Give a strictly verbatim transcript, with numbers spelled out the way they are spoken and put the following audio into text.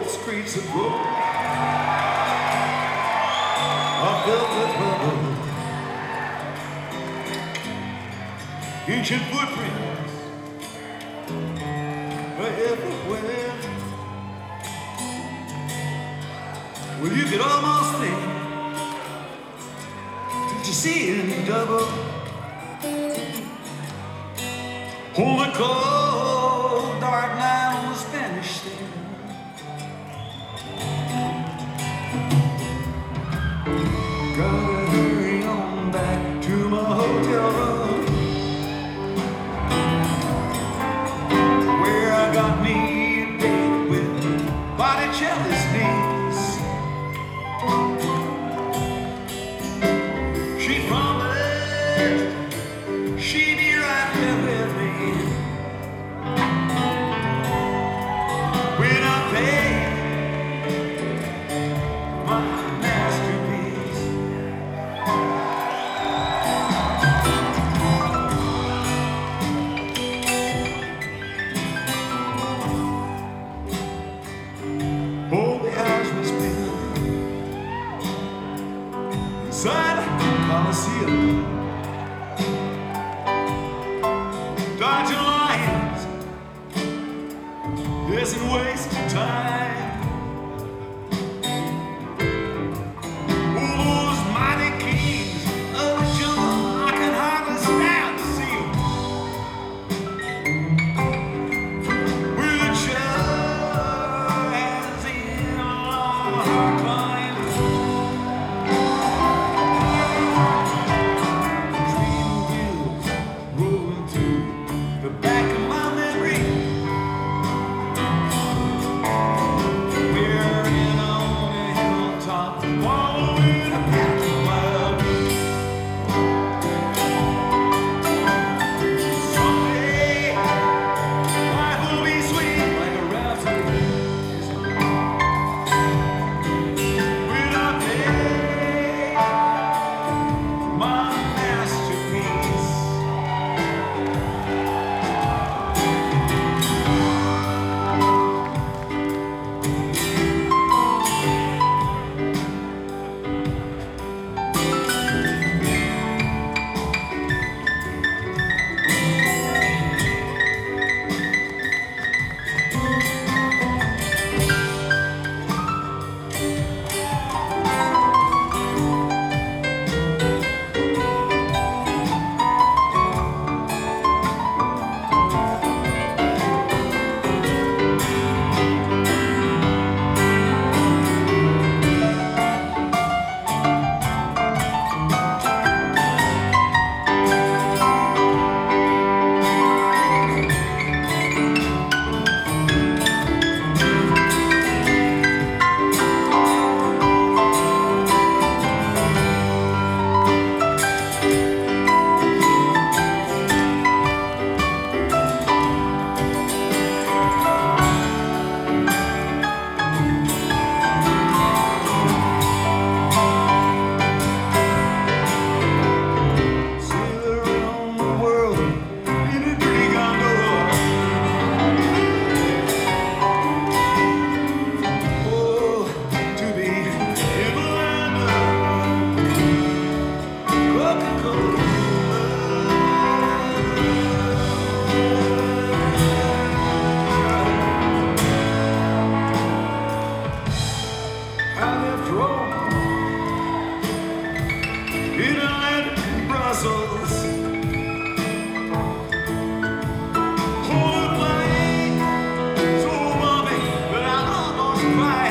streets of gold are filled with rubble. Ancient footprints are everywhere. Well, you could almost think that you see it in double. On the cold, dark night on the Spanish Stain. Gotta hurry on back to my hotel room, where I got me a date with Botticelli's niece. She promised she'd be right there with me when I pay my masterpiece. Oh, the hours we spent inside the Coliseum, dodging lions isn't wasting time. Oh, those mighty kings of the jungle, I can hardly stand to see 'em. With a chance in our hard climb, dream wheels rolling through the back of my memory. We're in on a hilltop, following a path of wild beasts. Someday, life will be sweet like a rhapsody. When I pay my masterpiece. Sail around the world in a dirty gondola. Oh, to be in the land of Coca-Cola. I left Rome in Atlantic Brussels. Oh, the plane so bumpy that I almost cried.